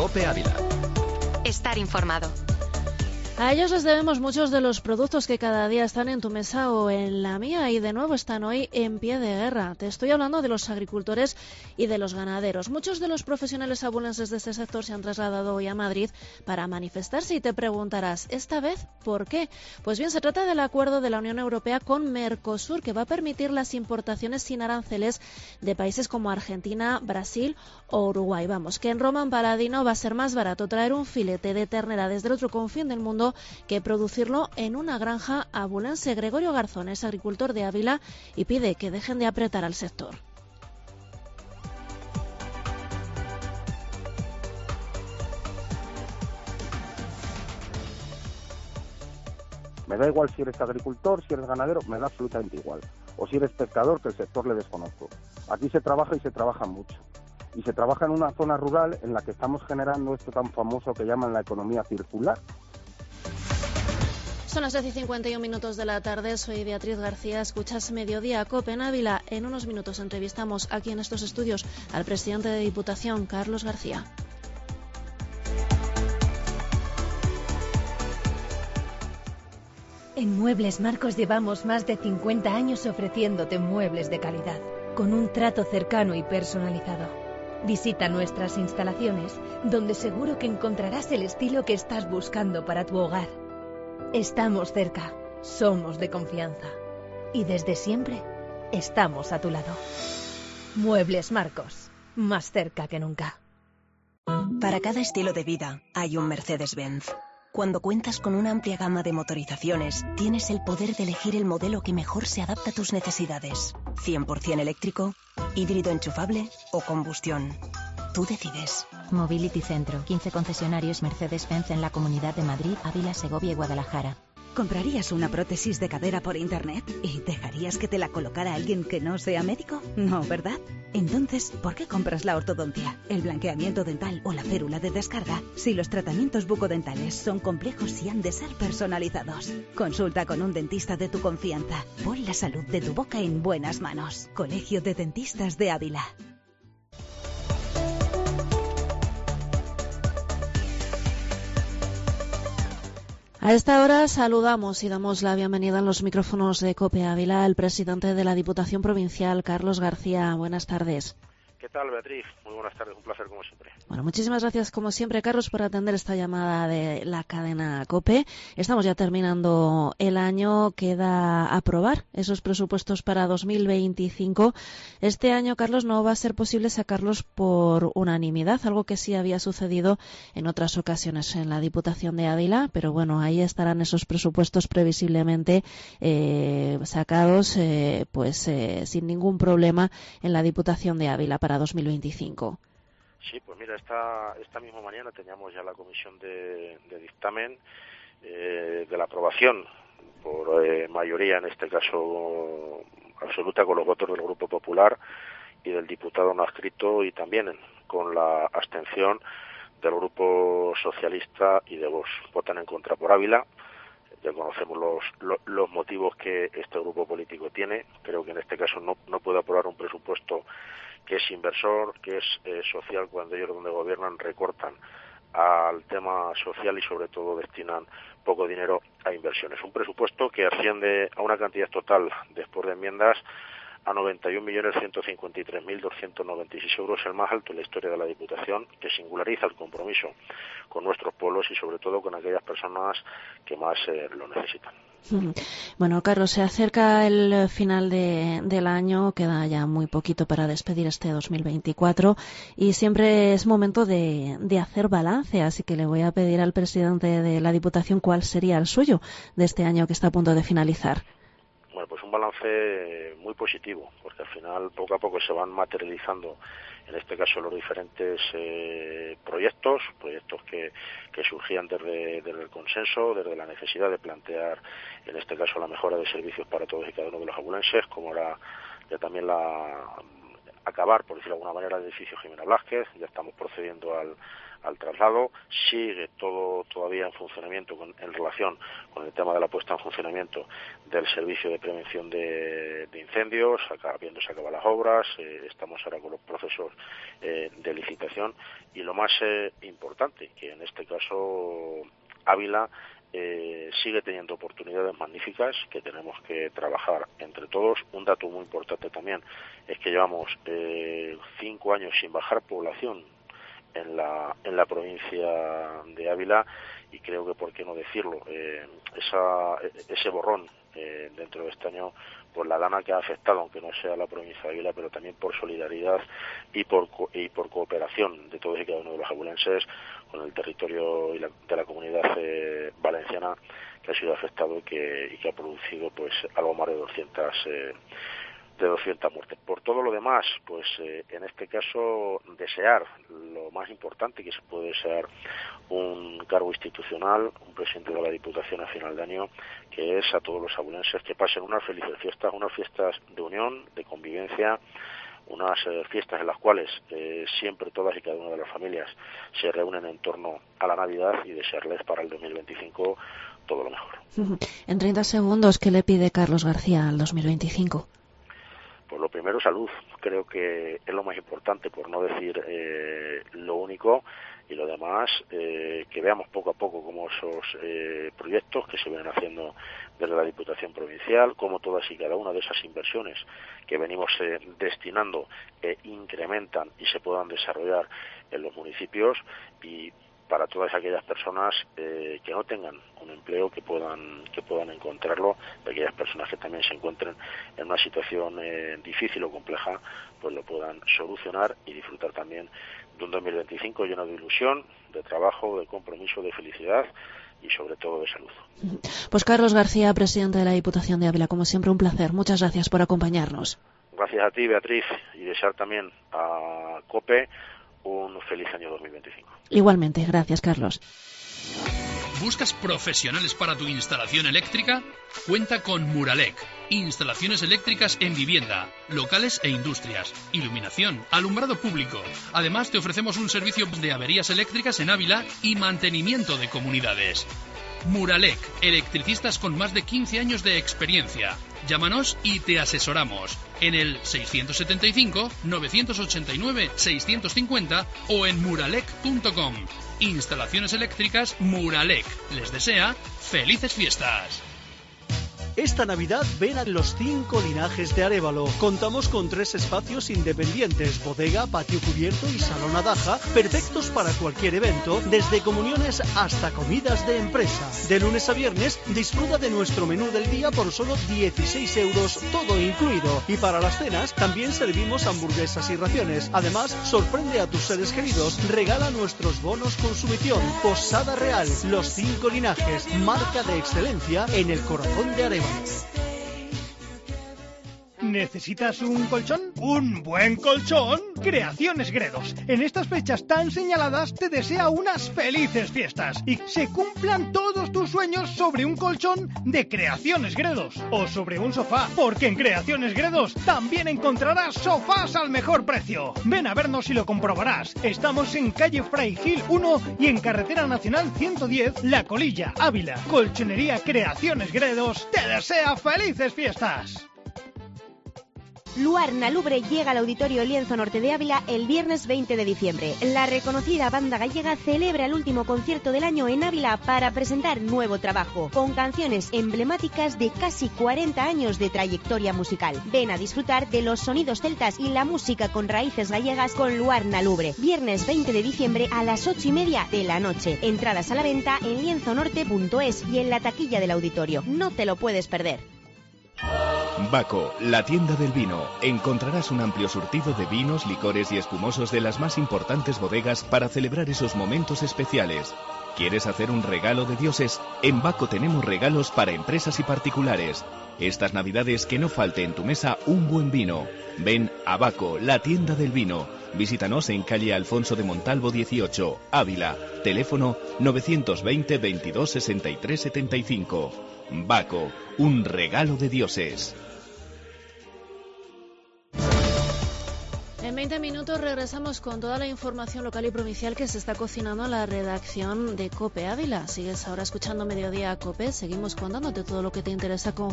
COPE Ávila. Estar informado. A ellos les debemos muchos de los productos que cada día están en tu mesa o en la mía y de nuevo están hoy en pie de guerra. Te estoy hablando de los agricultores y de los ganaderos. Muchos de los profesionales abulenses de este sector se han trasladado hoy a Madrid para manifestarse y te preguntarás, ¿esta vez por qué? Pues bien, se trata del acuerdo de la Unión Europea con Mercosur que va a permitir las importaciones sin aranceles de países como Argentina, Brasil o Uruguay. Vamos, que en Roma, en Paladino, va a ser más barato traer un filete de ternera desde el otro confín del mundo que producirlo en una granja abulense. Gregorio Garzón es agricultor de Ávila y pide que dejen de apretar al sector. Me da igual si eres agricultor, si eres ganadero, me da absolutamente igual. O si eres pescador, que el sector le desconozco. Aquí se trabaja y se trabaja mucho. Y se trabaja en una zona rural en la que estamos generando esto tan famoso que llaman la economía circular. Son las 10:51 de la tarde, soy Beatriz García, escuchas Mediodía COPE en Ávila. En unos minutos entrevistamos aquí en estos estudios al presidente de Diputación, Carlos García. En Muebles Marcos llevamos más de 50 años ofreciéndote muebles de calidad, con un trato cercano y personalizado. Visita nuestras instalaciones, donde seguro que encontrarás el estilo que estás buscando para tu hogar. Estamos cerca, somos de confianza y desde siempre estamos a tu lado. Muebles Marcos, más cerca que nunca. Para cada estilo de vida hay un Mercedes-Benz. Cuando cuentas con una amplia gama de motorizaciones, tienes el poder de elegir el modelo que mejor se adapta a tus necesidades. 100% eléctrico, híbrido enchufable o combustión. Tú decides. Mobility Centro, 15 concesionarios Mercedes-Benz en la Comunidad de Madrid, Ávila, Segovia y Guadalajara. ¿Comprarías una prótesis de cadera por internet y dejarías que te la colocara alguien que no sea médico? No, ¿verdad? Entonces, ¿por qué compras la ortodoncia, el blanqueamiento dental o la férula de descarga si los tratamientos bucodentales son complejos y han de ser personalizados? Consulta con un dentista de tu confianza. Pon la salud de tu boca en buenas manos. Colegio de Dentistas de Ávila. A esta hora saludamos y damos la bienvenida en los micrófonos de COPE Ávila al presidente de la Diputación Provincial, Carlos García. Buenas tardes. ¿Qué tal, Beatriz? Muy buenas tardes, un placer como siempre. Bueno, muchísimas gracias como siempre, Carlos, por atender esta llamada de la cadena COPE. Estamos ya terminando el año, queda aprobar esos presupuestos para 2025. Este año, Carlos, no va a ser posible sacarlos por unanimidad, algo que sí había sucedido en otras ocasiones en la Diputación de Ávila, pero bueno, ahí estarán esos presupuestos previsiblemente sacados sin ningún problema en la Diputación de Ávila para 2025. Sí, pues mira, esta misma mañana teníamos ya la comisión de dictamen de la aprobación por mayoría, en este caso absoluta, con los votos del Grupo Popular y del diputado no adscrito, y también con la abstención del Grupo Socialista y de Vox. Votan en contra por Ávila. Ya conocemos los motivos que este grupo político tiene. Creo que en este caso no puede aprobar un presupuesto que es inversor, que es social, cuando ellos donde gobiernan recortan al tema social y sobre todo destinan poco dinero a inversiones. Un presupuesto que asciende a una cantidad total, después de enmiendas, a 91.153.296 euros, el más alto en la historia de la Diputación, que singulariza el compromiso con nuestros pueblos y sobre todo con aquellas personas que más lo necesitan. Bueno, Carlos, se acerca el final del año, queda ya muy poquito para despedir este 2024 y siempre es momento de hacer balance, así que le voy a pedir al presidente de la Diputación cuál sería el suyo de este año que está a punto de finalizar. Bueno, pues un balance muy positivo, porque al final poco a poco se van materializando, en este caso, los diferentes proyectos que surgían desde el consenso, desde la necesidad de plantear, en este caso, la mejora de servicios para todos y cada uno de los abulenses, como era ya también acabar, por decirlo de alguna manera, el edificio Jimena Blázquez. Ya estamos procediendo al traslado. Sigue todo todavía en funcionamiento en relación con el tema de la puesta en funcionamiento del servicio de prevención de incendios, habiéndose acabado las obras. Estamos ahora con los procesos de licitación, y lo más importante, que en este caso Ávila sigue teniendo oportunidades magníficas que tenemos que trabajar entre todos. Un dato muy importante también es que llevamos 5 años sin bajar población en la provincia de Ávila, y creo que, por qué no decirlo, ese borrón dentro de este año, por la lana que ha afectado, aunque no sea la provincia de Ávila, pero también por solidaridad y por cooperación de todos y cada uno de los abulenses con el territorio de la comunidad valenciana, que ha sido afectado y que ha producido pues algo más de 200 muertes. Por todo lo demás, pues en este caso desear lo más importante que se puede desear un cargo institucional, un presidente de la Diputación a final de año, que es a todos los abulenses que pasen unas felices fiestas, unas fiestas de unión, de convivencia, unas fiestas en las cuales siempre todas y cada una de las familias se reúnen en torno a la Navidad, y desearles para el 2025 todo lo mejor. En 30 segundos, ¿qué le pide Carlos García al 2025? Pues lo primero, salud. Creo que es lo más importante, por no decir lo único, y lo demás, que veamos poco a poco cómo esos proyectos que se vienen haciendo desde la Diputación Provincial, cómo todas y cada una de esas inversiones que venimos destinando incrementan y se puedan desarrollar en los municipios, y para todas aquellas personas que no tengan un empleo, que puedan encontrarlo, de aquellas personas que también se encuentren en una situación difícil o compleja, pues lo puedan solucionar y disfrutar también de un 2025 lleno de ilusión, de trabajo, de compromiso, de felicidad y sobre todo de salud. Pues Carlos García, presidente de la Diputación de Ávila, como siempre un placer. Muchas gracias por acompañarnos. Gracias a ti, Beatriz, y desear también a COPE un feliz año 2025. Igualmente, gracias, Carlos. ¿Buscas profesionales para tu instalación eléctrica? Cuenta con Muralec. Instalaciones eléctricas en vivienda, locales e industrias, iluminación, alumbrado público. Además, te ofrecemos un servicio de averías eléctricas en Ávila y mantenimiento de comunidades. Muralec, electricistas con más de 15 años de experiencia. Llámanos y te asesoramos en el 675-989-650 o en muralec.com. Instalaciones eléctricas Muralec. Les desea felices fiestas. Esta Navidad ven a los 5 linajes de Arévalo. Contamos con 3 espacios independientes: bodega, patio cubierto y salón Adaja, perfectos para cualquier evento, desde comuniones hasta comidas de empresa. De lunes a viernes disfruta de nuestro menú del día por solo 16 euros, todo incluido. Y para las cenas también servimos hamburguesas y raciones. Además, sorprende a tus seres queridos, regala nuestros bonos consumición. Posada Real, los 5 linajes, marca de excelencia en el corazón de Arévalo. ¿Necesitas un colchón? ¿Un buen colchón? Creaciones Gredos. En estas fechas tan señaladas te desea unas felices fiestas y se cumplan todos tus sueños sobre un colchón de Creaciones Gredos o sobre un sofá, porque en Creaciones Gredos también encontrarás sofás al mejor precio. Ven a vernos y lo comprobarás. Estamos en calle Fray Gil 1 y en carretera nacional 110, La Colilla, Ávila. Colchonería Creaciones Gredos te desea felices fiestas. Luar Nalubre llega al Auditorio Lienzo Norte de Ávila el viernes 20 de diciembre. La reconocida banda gallega celebra el último concierto del año en Ávila para presentar nuevo trabajo, con canciones emblemáticas de casi 40 años de trayectoria musical. Ven a disfrutar de los sonidos celtas y la música con raíces gallegas con Luar Nalubre. Viernes 20 de diciembre a las 8:30 de la noche. Entradas a la venta en lienzonorte.es y en la taquilla del auditorio. No te lo puedes perder. Baco, la tienda del vino. Encontrarás un amplio surtido de vinos, licores y espumosos de las más importantes bodegas para celebrar esos momentos especiales. ¿Quieres hacer un regalo de dioses? En Baco tenemos regalos para empresas y particulares. Estas navidades que no falte en tu mesa un buen vino. Ven a Baco, la tienda del vino. Visítanos en calle Alfonso de Montalvo 18, Ávila. Teléfono 920 22 63 75. Baco, un regalo de dioses. En 20 minutos regresamos con toda la información local y provincial que se está cocinando en la redacción de COPE Ávila. Sigues ahora escuchando Mediodía COPE. Seguimos contándote todo lo que te interesa con